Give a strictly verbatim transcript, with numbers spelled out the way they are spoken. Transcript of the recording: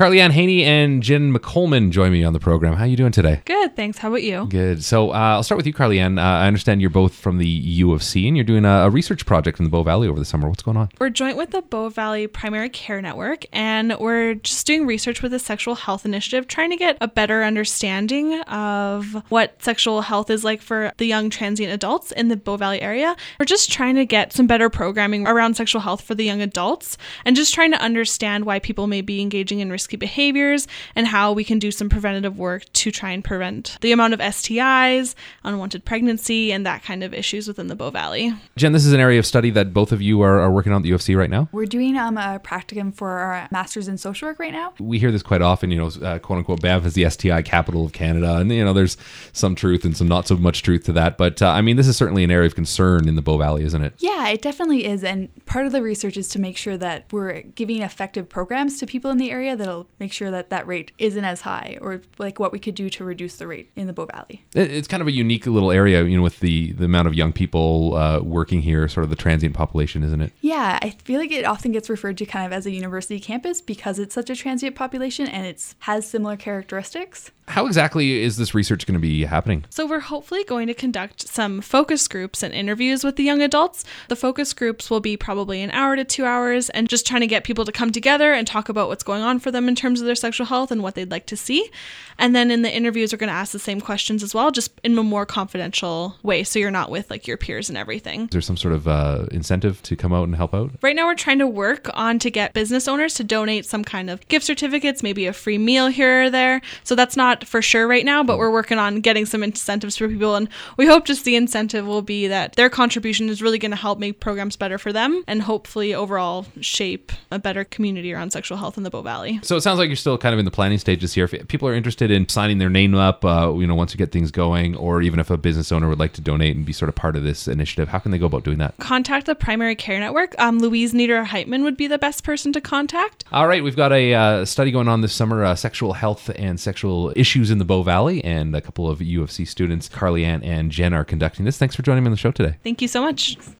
Carly Ann Haney and Jen McColeman join me on the program. How are you doing today? Good, thanks. How about you? Good. So uh, I'll start with you, Carly Ann. Uh, I understand you're both from the U of C and you're doing a, a research project in the Bow Valley over the summer. What's going on? We're joint with the Bow Valley Primary Care Network, and we're just doing research with the Sexual Health Initiative, trying to get a better understanding of what sexual health is like for the young transient adults in the Bow Valley area. We're just trying to get some better programming around sexual health for the young adults and just trying to understand why people may be engaging in risky behaviors and how we can do some preventative work to try and prevent the amount of S T Is, unwanted pregnancy, and that kind of issues within the Bow Valley. Jen, this is an area of study that both of you are, are working on at the U of C right now. We're doing um, a practicum for our master's in social work right now. We hear this quite often, you know, uh, quote unquote, B E V is the S T I capital of Canada. And, you know, there's some truth and some not so much truth to that. But uh, I mean, this is certainly an area of concern in the Bow Valley, isn't it? Yeah, it definitely is. And part of the research is to make sure that we're giving effective programs to people in the area that'll make sure that that rate isn't as high, or like what we could do to reduce the rate in the Bow Valley. It's kind of a unique little area, you know, with the, the amount of young people uh, working here, sort of the transient population, isn't it? Yeah, I feel like it often gets referred to kind of as a university campus because it's such a transient population and it has similar characteristics. How exactly is this research going to be happening? So we're hopefully going to conduct some focus groups and interviews with the young adults. The focus groups will be probably an hour to two hours and just trying to get people to come together and talk about what's going on for them in terms of their sexual health and what they'd like to see. And then in the interviews, we're going to ask the same questions as well, just in a more confidential way. So you're not with like your peers and everything. Is there some sort of uh, incentive to come out and help out? Right now, we're trying to work on to get business owners to donate some kind of gift certificates, maybe a free meal here or there. So that's not for sure right now, but we're working on getting some incentives for people. And we hope just the incentive will be that their contribution is really going to help make programs better for them and hopefully overall shape a better community around sexual health in the Bow Valley. So it sounds like you're still kind of in the planning stages here. If people are interested in signing their name up, uh, you know, once you get things going, or even if a business owner would like to donate and be sort of part of this initiative, how can they go about doing that? Contact the Primary Care Network. Um, Louise Nieder-Heitman would be the best person to contact. All right, we've got a uh, study going on this summer, uh, sexual health and sexual issues in the Bow Valley, and a couple of U of C students, Carly Ann and Jen, are conducting this. Thanks for joining me on the show today. Thank you so much.